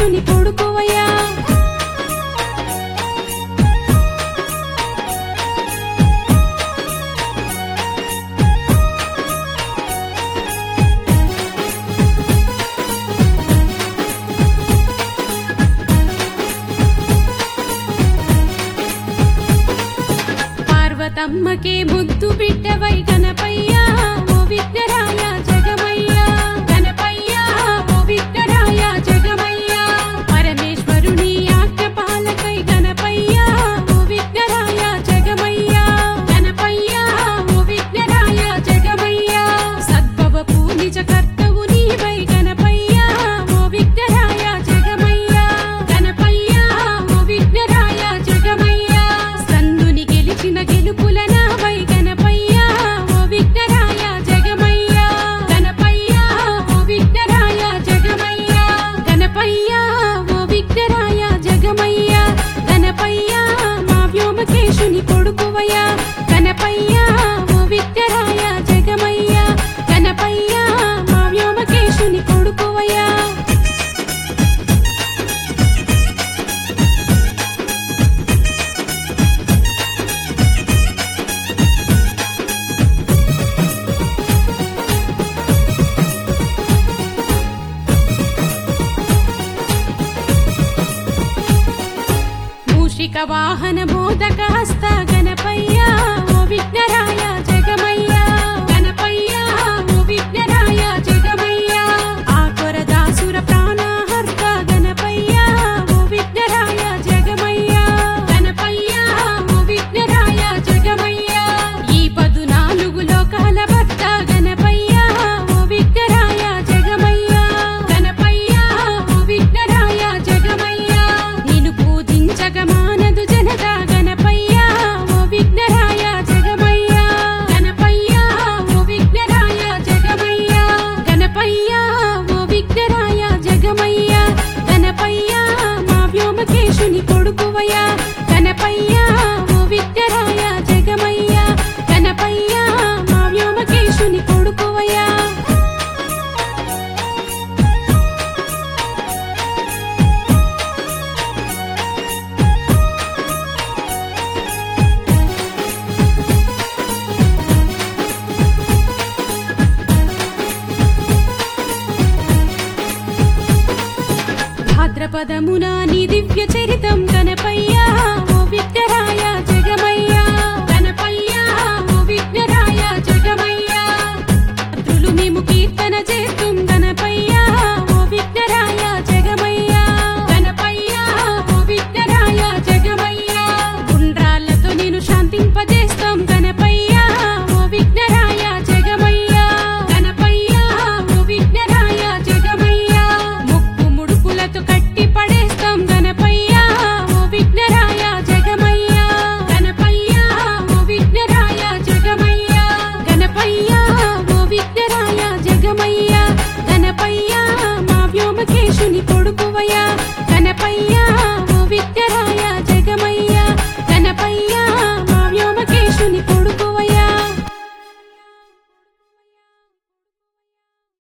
వ్యోమకేశుని కొడుకువయ్యా. పార్వతమ్మకే ముద్దు బిడ్డవై గణపయ్యా ఓ విఘ్నరాయ జగమయ్యా. గణపయ్యా ఓ విఘ్నరాయ జగమయ్యా. పరమేశ్వరుని ఆజ్ఞపాలకై గణపయ్యా ఓ విఘ్నరాయ జగమయ్యా. గణపయ్యా ఓ విఘ్నరాయ జగమయ్యా. సద్భవపు నిజ కర్తవు నీవై గణపయ్యా ఓ విఘ్నరాయ జగమయ్యా. గణపయ్యా ఓ విఘ్నరాయ జగమయ్యా. సందుని గెలిచిన గెలుపుల నావై గణపయ్యా ఓ విఘ్నరాయ జగమయ్యా. గణపయ్యా ఓ విఘ్నరాయ జగమయ్యా. గణపయ్యా ఓ విఘ్నరాయ జగమయ్యా. గణపయ్యా మా వ్యోమకేశుని కొడుకువయ్యా. గణపయ్యా ఓ విఘ్నరాయ జగమయ్యా. గణపయ్యా మా వ్యోమకేశుని కొడుకువయ్యా. మూషిక వాహన మోదక హస్త గణపయ్యా ఓ విఘ్నరాయ జగమయ్యా. గణపయ్యా ఓ విఘ్నరాయ జగమయ్యా. ఆకొరదాసుర ప్రాణహర్త గణపయ్యా ఓ విఘ్నరాయ జగమయ్యా. గణపయ్యా ఓ విఘ్నరాయ జగమయ్యా. ఈ 14 లోకాల భర్త గణపయ్యా ఓ విఘ్నరాయ జగమయ్యా. గణపయ్యా ఓ విఘ్నరాయ జగమయ్యా. నిన్ను పూజించగ మానదు జనత గణపయ్యా ఓ విఘ్నరాయ జగమయ్యా. గణపయ్యా ఓ విఘ్నరాయ జగమయ్యా. గణపయ్యా ఓ విఘ్నరాయ జగమయ్యా. గణపయ్యా మా వ్యోమకేశుని కొడుకువయ్యా. గణపయ్యా ఓ విఘ్నరాయ జగమయ్యా. గణపయ్యా మా వ్యోమకేశుని కొడుకువయ్యా. భాద్రపదమున నీ దివ్య చరితం గణపయ్యా ఓ విఘ్నరాయ జగమయ్యా. గణపయ్యా ఓ విఘ్నరాయ జగమయ్యా. భద్రులు మేము కీర్తన చేస్తుం గణపయ్యా ఓ విఘ్నరాయ జగమయ్యా. గణపయ్యా ఓ విఘ్నరాయ జగమయ్యా. గుండ్రాళ్ళతో నేను శాంతింపజేస్తాం గణపయ్యా ఓ విఘ్నరాయ జగమయ్యా. గణపయ్యా ఓ విఘ్నరాయ జగమయ్యా. ముక్కు ముడుపులతో కట్టి పడేస్తాం గణపయ్యా ఓ విఘ్నరాయ జగమయ్యా. గణపయ్యా ఓ విఘ్నరాయ జగమయ్యా. గణపయ్యా ఓ విఘ్నరాయ జగమయ్యా. గణపయ్యా మా వ్యోమకేశుని కొడుకువయ్యా. గణపయ్యా